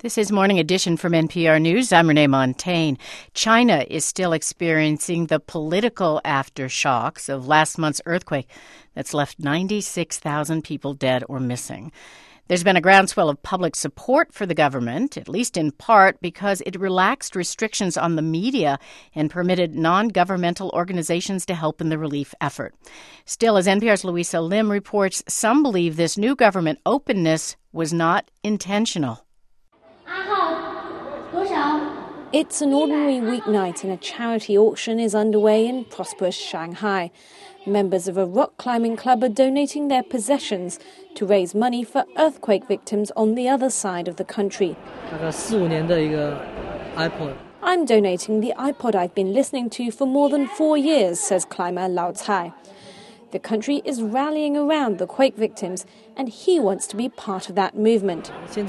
This is Morning Edition from NPR News. I'm Renee Montagne. China is still experiencing the political aftershocks of last month's earthquake that's left 96,000 people dead or missing. There's been a groundswell of public support for the government, at least in part because it relaxed restrictions on the media and permitted non-governmental organizations to help in the relief effort. Still, as NPR's Louisa Lim reports, some believe this new government openness was not intentional. It's an ordinary weeknight and a charity auction is underway in prosperous Shanghai. Members of a rock climbing club are donating their possessions to raise money for earthquake victims on the other side of the country. I'm donating the iPod I've been listening to for more than 4 years, says climber Lao Cai. The country is rallying around the quake victims, and he wants to be part of that movement.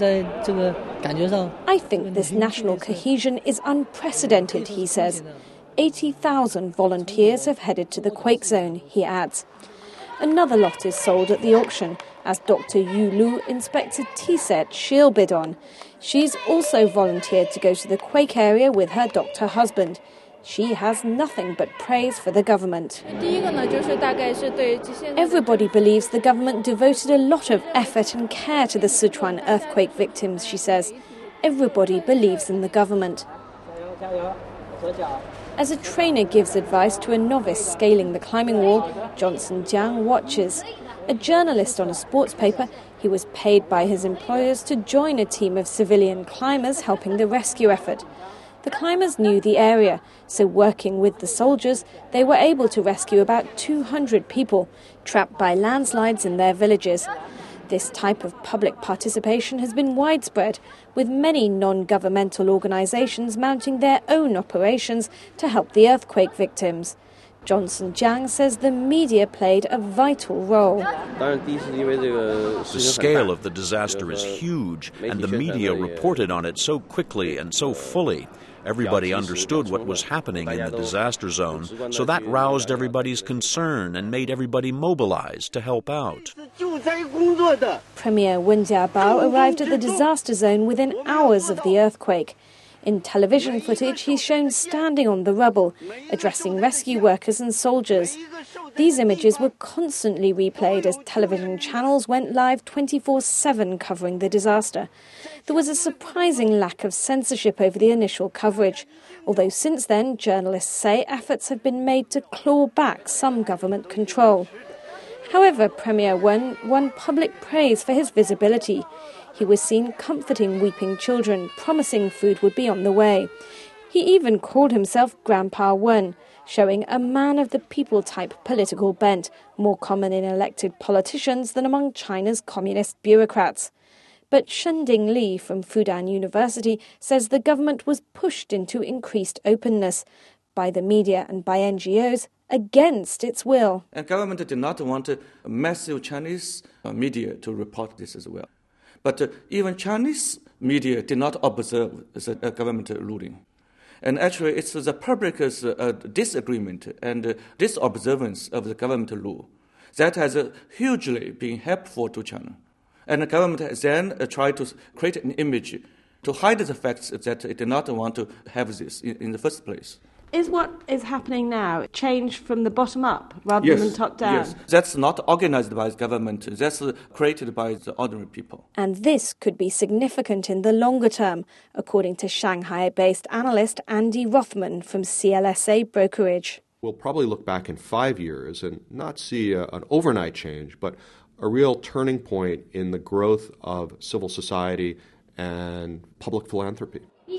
I think this national cohesion is unprecedented, he says. 80,000 volunteers have headed to the quake zone, he adds. Another lot is sold at the auction, as Dr. Yu Lu inspects a tea set she'll bid on. She's also volunteered to go to the quake area with her doctor husband. She has nothing but praise for the government. Everybody believes the government devoted a lot of effort and care to the Sichuan earthquake victims, she says. Everybody believes in the government. As a trainer gives advice to a novice scaling the climbing wall, Johnson Jiang watches. A journalist on a sports paper, he was paid by his employers to join a team of civilian climbers helping the rescue effort. The climbers knew the area, so working with the soldiers, they were able to rescue about 200 people trapped by landslides in their villages. This type of public participation has been widespread, with many non-governmental organizations mounting their own operations to help the earthquake victims. Johnson Jiang says the media played a vital role. The scale of the disaster is huge, and the media reported on it so quickly and so fully. Everybody understood what was happening in the disaster zone, so that roused everybody's concern and made everybody mobilize to help out. Premier Wen Jiabao arrived at the disaster zone within hours of the earthquake. In television footage, he's shown standing on the rubble, addressing rescue workers and soldiers. These images were constantly replayed as television channels went live 24/7 covering the disaster. There was a surprising lack of censorship over the initial coverage, although since then, journalists say efforts have been made to claw back some government control. However, Premier Wen won public praise for his visibility. He was seen comforting weeping children, promising food would be on the way. He even called himself Grandpa Wen, showing a man of the people type political bent, more common in elected politicians than among China's communist bureaucrats. But Shending Li from Fudan University says the government was pushed into increased openness by the media and by NGOs against its will. And government did not want a massive Chinese media to report this as well. But even Chinese media did not observe the government ruling. And actually, it's the public's disagreement and disobservance of the government rule that has hugely been helpful to China. And the government has then tried to create an image to hide the facts that it did not want to have this in the first place. Is what is happening now change from the bottom up rather than top down? Yes, that's not organized by the government. That's created by the ordinary people. And this could be significant in the longer term, according to Shanghai-based analyst Andy Rothman from CLSA Brokerage. We'll probably look back in 5 years and not see an overnight change, but a real turning point in the growth of civil society and public philanthropy.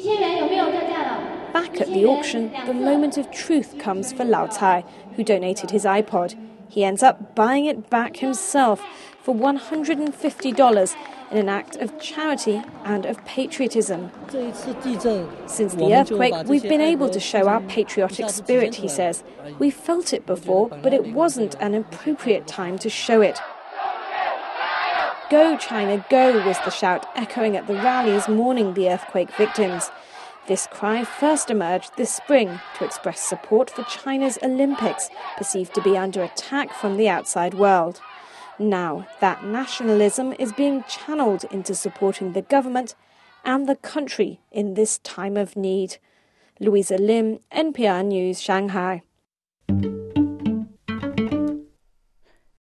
Back at the auction, the moment of truth comes for Lao Cai, who donated his iPod. He ends up buying it back himself for $150 in an act of charity and of patriotism. Since the earthquake, we've been able to show our patriotic spirit, he says. We felt it before, but it wasn't an appropriate time to show it. Go, China, go, was the shout echoing at the rallies mourning the earthquake victims. This cry first emerged this spring to express support for China's Olympics, perceived to be under attack from the outside world. Now, that nationalism is being channeled into supporting the government and the country in this time of need. Louisa Lim, NPR News, Shanghai.